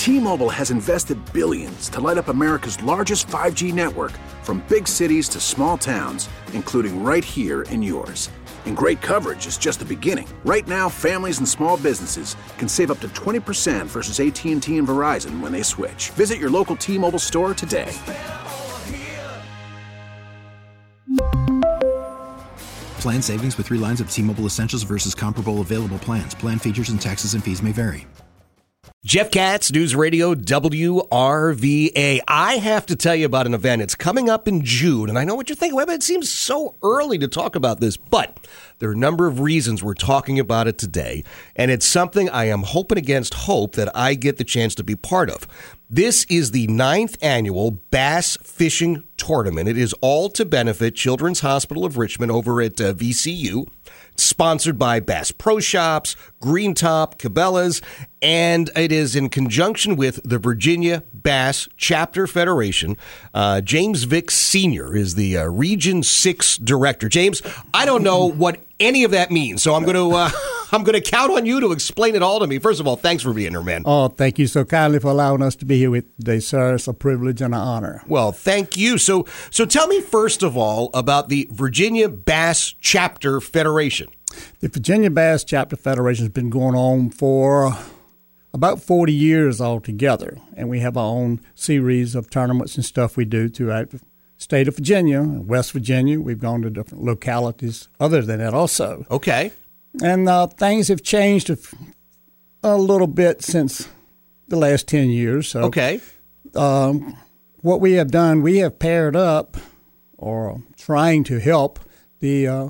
T-Mobile has invested billions to light up America's largest 5G network, from big cities to small towns, including right here in yours. And great coverage is just the beginning. Right now, families and small businesses can save up to 20% versus AT&T and Verizon when they switch. Visit your local T-Mobile store today. Plan savings with 3 lines of T-Mobile Essentials versus comparable available plans. Plan features and taxes and fees may vary. Jeff Katz, News Radio WRVA. I have to tell you about an event. It's coming up in June, and I know what you're thinking. Well, it seems so early to talk about this, but there are a number of reasons we're talking about it today, and it's something I am hoping against hope that I get the chance to be part of. This is the 9th annual Bass Fishing Tournament. It is all to benefit Children's Hospital of Richmond over at VCU. Sponsored by Bass Pro Shops, Green Top, Cabela's, and it is in conjunction with the Virginia Bass Chapter Federation. James Vick Sr. is the Region 6 Director. James, I don't know what any of that means, so I'm going to count on you to explain it all to me. First of all, thanks for being here, man. Oh, thank you so kindly for allowing us to be here with today, sir. It's a privilege and an honor. Well, thank you. So tell me, first of all, about the Virginia Bass Chapter Federation. The Virginia Bass Chapter Federation has been going on for about 40 years altogether, and we have our own series of tournaments and stuff we do throughout the state of Virginia, West Virginia. We've gone to different localities other than that also. Okay. And things have changed a little bit since the last 10 years. So, okay. What we have done, we have paired up, or trying to help, the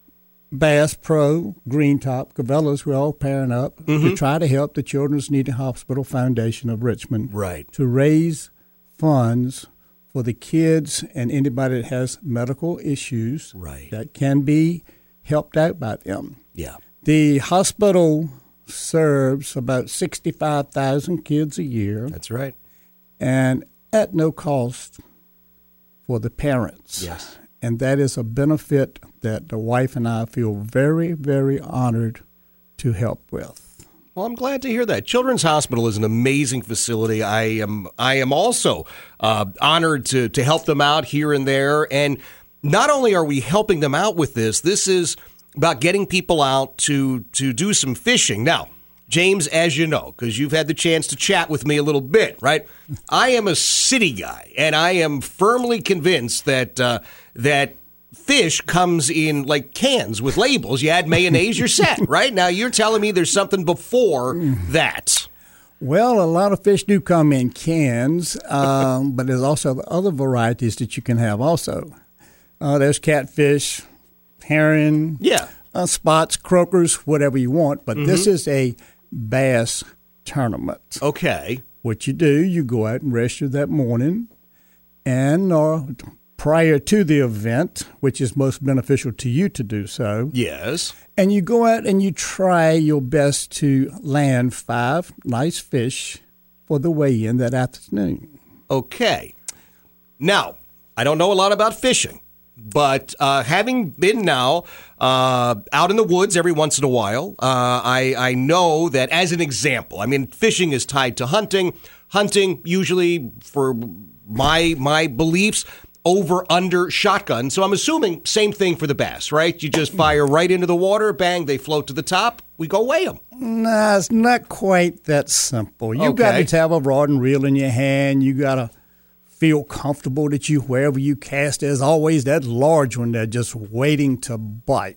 Bass Pro, Green Top, Cabela's. We're all pairing up to try to help the Children's Needing Hospital Foundation of Richmond to raise funds for the kids and anybody that has medical issues that can be helped out by them. Yeah. The hospital serves about 65,000 kids a year. That's right. And at no cost for the parents. Yes. And that is a benefit that the wife and I feel very, very honored to help with. Well, I'm glad to hear that. Children's Hospital is an amazing facility. I am also honored to help them out here and there. And not only are we helping them out with this is about getting people out to do some fishing. Now, James, as you know, because you've had the chance to chat with me a little bit, right? I am a city guy, and I am firmly convinced that that fish comes in like cans with labels. You add mayonnaise, you're set, right? Now, you're telling me there's something before that. Well, a lot of fish do come in cans, but there's also other varieties that you can have also. There's catfish, herring, spots, croakers, whatever you want. But this is a bass tournament. Okay. What you do, you go out and register that morning, and prior to the event, which is most beneficial to you to do so. Yes. And you go out and you try your best to land 5 nice fish for the weigh-in that afternoon. Okay. Now, I don't know a lot about fishing, but having been now out in the woods every once in a while, I know that, as an example, I mean, fishing is tied to hunting. Hunting, usually, for my beliefs, over, under, shotgun. So I'm assuming same thing for the bass, right? You just fire right into the water, bang, they float to the top, we go weigh them. Nah, it's not quite that simple. You got to have a rod and reel in your hand. You got to feel comfortable that wherever you cast, there's always that large one there just waiting to bite.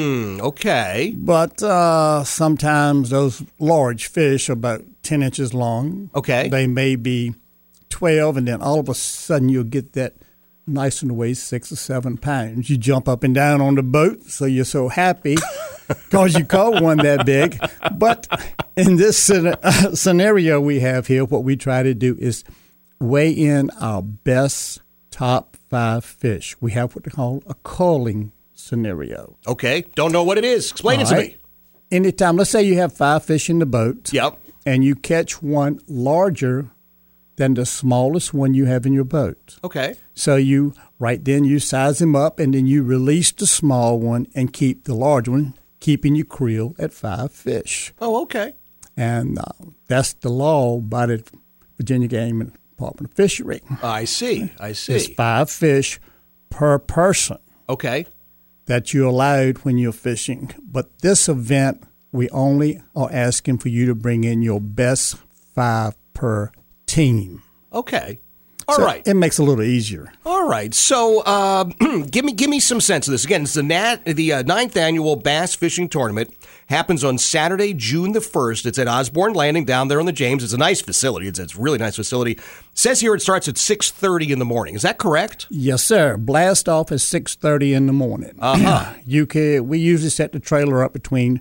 Okay. But sometimes those large fish are about 10 inches long. Okay. They may be 12, and then all of a sudden you'll get that nice one weighs 6 or 7 pounds. You jump up and down on the boat, so you're so happy because you caught one that big. But in this scenario we have here, what we try to do is weigh in our best top 5 fish. We have what they call a culling scenario. Okay. Don't know what it is. Explain it to me. Anytime, let's say you have 5 fish in the boat. Yep. And you catch one larger than the smallest one you have in your boat. Okay. So you size them up, and then you release the small one and keep the large one, keeping your creel at 5 fish. Oh, okay. And that's the law, but Virginia Game and Department of Fishery. I see. It's 5 fish per person Okay. that you're allowed when you're fishing. But this event, we only are asking for you to bring in your best 5 per team. Okay. All right. It makes it a little easier. All right. So give me some sense of this. Again, it's the 9th annual Bass Fishing Tournament. Happens on Saturday, June the 1st. It's at Osborne Landing down there on the James. It's a nice facility. It's a really nice facility. It says here it starts at 6:30 in the morning. Is that correct? Yes, sir. Blast off at 6:30 in the morning. We usually set the trailer up between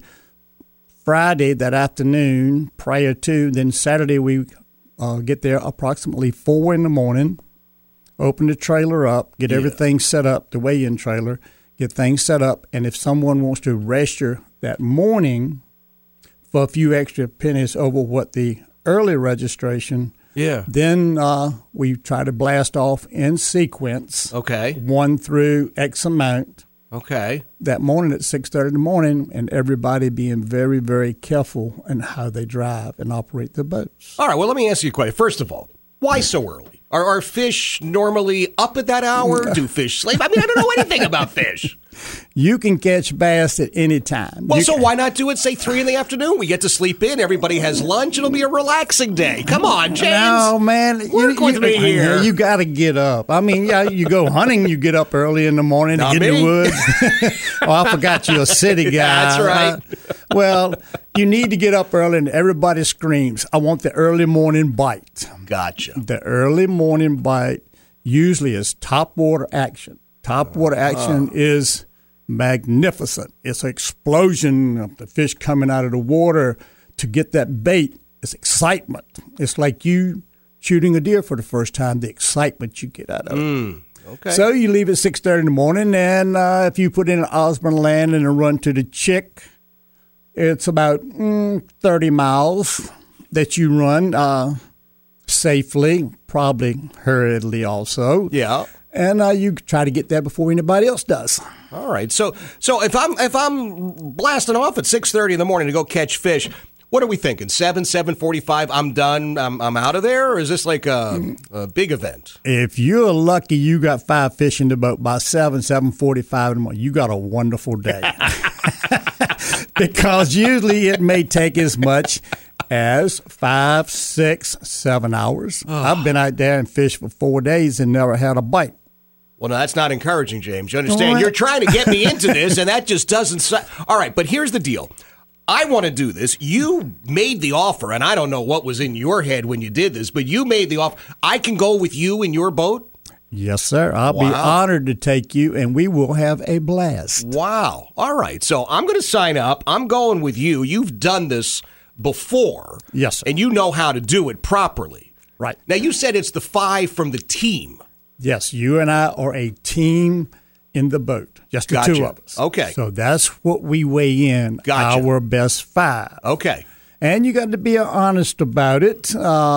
Friday that afternoon prior to, then Saturday we get there approximately 4 in the morning, open the trailer up, get everything set up, the weigh-in trailer, get things set up, and if someone wants to register that morning for a few extra pennies over what the early registration, then we try to blast off in sequence. Okay. 1 through X amount. Okay. That morning at 6:30 in the morning, and everybody being very, very careful in how they drive and operate their boats. All right. Well, let me ask you a question. First of all, why so early? Are fish normally up at that hour? Do fish sleep? I mean, I don't know anything about fish. You can catch bass at any time. Well, why not do it, say, 3 in the afternoon? We get to sleep in. Everybody has lunch. It'll be a relaxing day. Come on, James. No, man. Work with me here. You got to get up. I mean, you go hunting, you get up early in the morning to get in the woods. Oh, I forgot you're a city guy. That's right. Well, you need to get up early, and everybody screams, I want the early morning bite. Gotcha. The early morning bite usually is topwater action. Topwater action is magnificent. It's an explosion of the fish coming out of the water to get that bait. It's excitement. It's like you shooting a deer for the first time, the excitement you get out of it. Okay. So you leave at 6:30 in the morning, and if you put in an Osborne Landing and run to the Chick, it's about 30 miles that you run safely, probably hurriedly also. Yeah. And you try to get there before anybody else does. All right. So if I'm blasting off at 6:30 in the morning to go catch fish, what are we thinking? 7:45. I'm done. I'm out of there. Or is this like a big event? If you're lucky, you got 5 fish in the boat by 7:45 in the morning. You got a wonderful day. Because usually it may take as much as 5, 6, 7 hours. I've been out there and fished for 4 days and never had a bite. Well, no, that's not encouraging, James. You understand? You're trying to get me into this, and that just doesn't. All right, but here's the deal. I want to do this. You made the offer, and I don't know what was in your head when you did this, but you made the offer. I can go with you in your boat? Yes, sir. I'll be honored to take you, and we will have a blast. Wow. All right. So I'm going to sign up. I'm going with you. You've done this before. Yes, sir. And you know how to do it properly. Right. Now, you said it's the 5 from the team. Yes, you and I are a team in the boat, just the 2 of us. Okay. So that's what we weigh in, our best 5. Okay. And you got to be honest about it.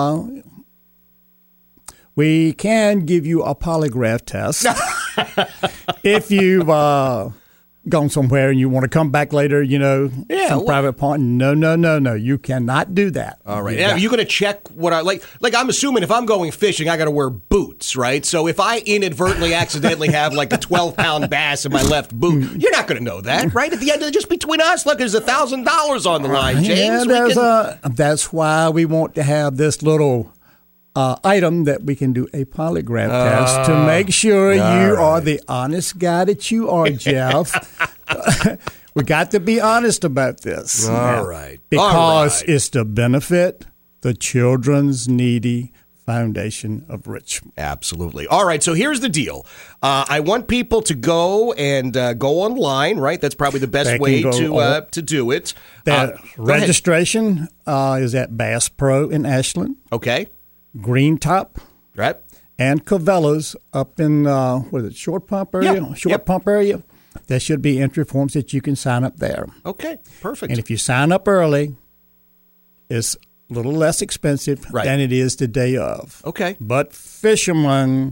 We can give you a polygraph test if you've gone somewhere and you want to come back later, some private part. No. You cannot do that. All right. Are you going to check what I like? I'm assuming if I'm going fishing, I got to wear boots, right? So if I inadvertently accidentally have like a 12-pound bass in my left boot, you're not going to know that, right? At the end, just between us, look, there's $1,000 on the line, James. Yeah, that's why we want to have this little item that we can do a polygraph test to make sure you are the honest guy that you are, Jeff. We got to be honest about this. All right. Because it's to benefit the Children's Needy Foundation of Richmond. Absolutely. All right, so here's the deal. I want people to go and go online, right? That's probably the best way to do it. Registration is at Bass Pro in Ashland. Okay. Green Top, right, and Cabela's up in Short Pump area. Pump area. There should be entry forms that you can sign up there. Okay, perfect. And if you sign up early, it's a little less expensive than it is the day of. Okay, but fishermen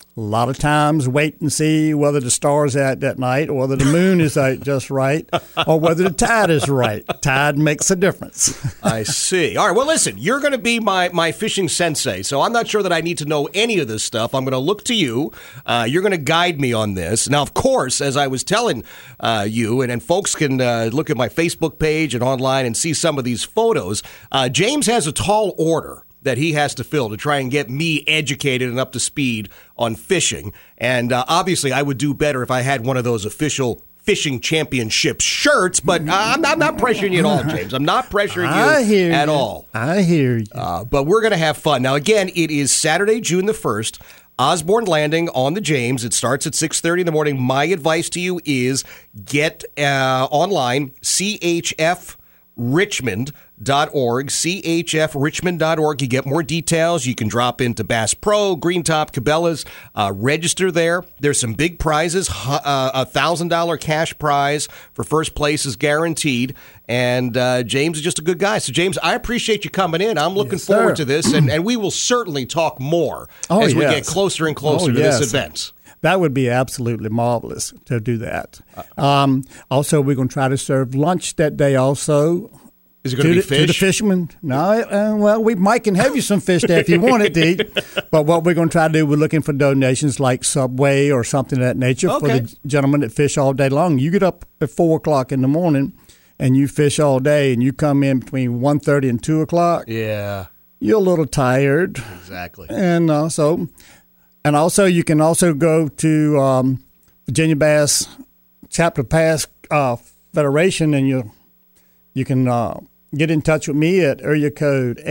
A lot of times wait and see whether the star's out that night or whether the moon is out just right or whether the tide is right. Tide makes a difference. I see. All right. Well, listen, you're going to be my fishing sensei, so I'm not sure that I need to know any of this stuff. I'm going to look to you. You're going to guide me on this. Now, of course, as I was telling you, and folks can look at my Facebook page and online and see some of these photos, James has a tall order that he has to fill to try and get me educated and up to speed on fishing. And obviously, I would do better if I had one of those official fishing championship shirts, but I'm not pressuring you at all, James. I'm not pressuring you at all. I hear you. But we're going to have fun. Now, again, it is Saturday, June the 1st. Osborne Landing on the James. It starts at 6:30 in the morning. My advice to you is get online, chfrichmond.org, chfrichmond.org. You get more details. You can drop into Bass Pro, Green Top, Cabela's, register there. There's some big prizes. $1,000 cash prize for first place is guaranteed. And James is just a good guy. So, James, I appreciate you coming in. I'm looking forward to this, and we will certainly talk more as we get closer and closer to this event. That would be absolutely marvelous to do that. Also, we're going to try to serve lunch that day also. Is it going to be fish? To the fishermen? No, well, we might can have you some fish there if you want it to eat. But what we're going to try to do, we're looking for donations like Subway or something of that nature for the gentlemen that fish all day long. You get up at 4 o'clock in the morning and you fish all day and you come in between 1:30 and 2 o'clock. Yeah. You're a little tired. Exactly. And also you can also go to Virginia Bass Chapter Pass Federation and you can get in touch with me at area code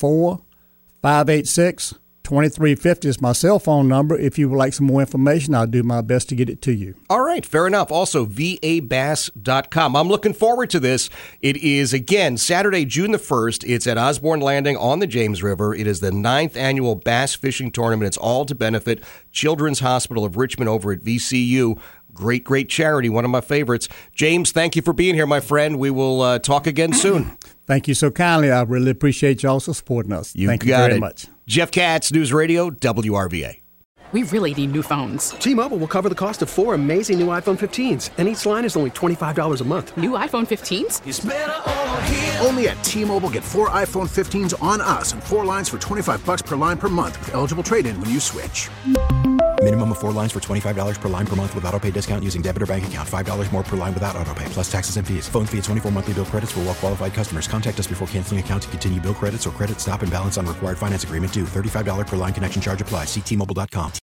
804-586-2350 is my cell phone number. If you would like some more information, I'll do my best to get it to you. All right, fair enough. Also, vabass.com. I'm looking forward to this. It is, again, Saturday, June the 1st. It's at Osborne Landing on the James River. It is the 9th annual bass fishing tournament. It's all to benefit Children's Hospital of Richmond over at VCU. Great, great charity, one of my favorites. James, thank you for being here, my friend. We will talk again soon. Thank you so kindly. I really appreciate you also supporting us. Thank you very much. Jeff Katz, News Radio, WRVA. We really need new phones. T-Mobile will cover the cost of 4 amazing new iPhone 15s, and each line is only $25 a month. New iPhone 15s? It's better over here. Only at T-Mobile, get 4 iPhone 15s on us and 4 lines for $25 per line per month with eligible trade-in when you switch. Minimum of 4 lines for $25 per line per month with autopay discount using debit or bank account. $5 more per line without autopay, plus taxes and fees. Phone fee at 24 monthly bill credits for well-qualified customers. Contact us before canceling account to continue bill credits or credit stop and balance on required finance agreement due. $35 per line connection charge applies. See T-Mobile.com.